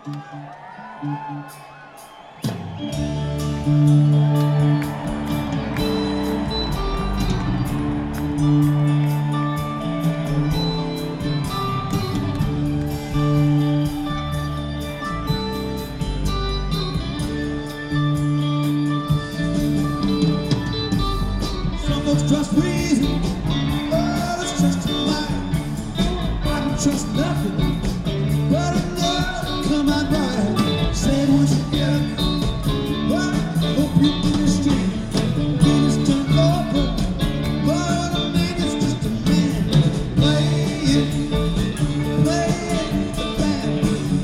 Trust reason, oh, it's just a lie. I can trust nothing but enough to come out right. Say it once again. Well, I hope you understand. Things turn over, but I mean it's just a man playing the band.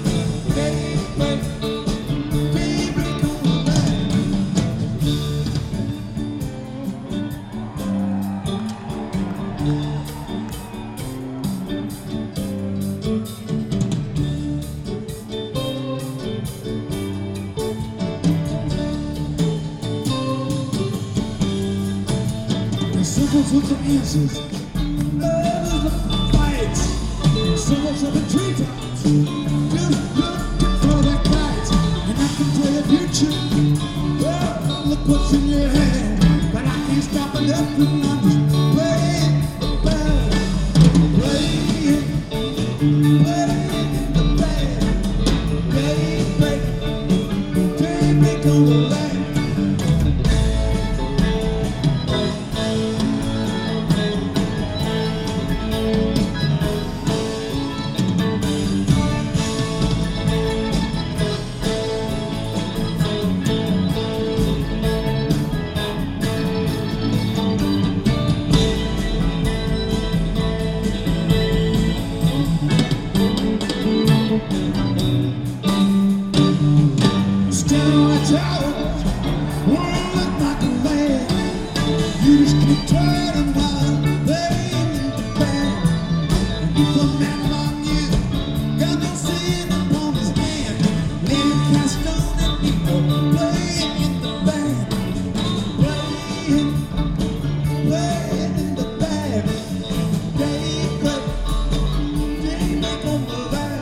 Baby, come back. Symbols with some answers, others with fights. Symbols of the treetops, just looking for that kite. And I can tell your future, well, look what's in your hand. But I can't stop enough and I'm just playing the band. Playing the band. Baby, come to life. You just keep turning while playing in the band. And if a man among you got no sin upon his hand, let him cast stone at people playing in the band. Playing in the band. They make on the band.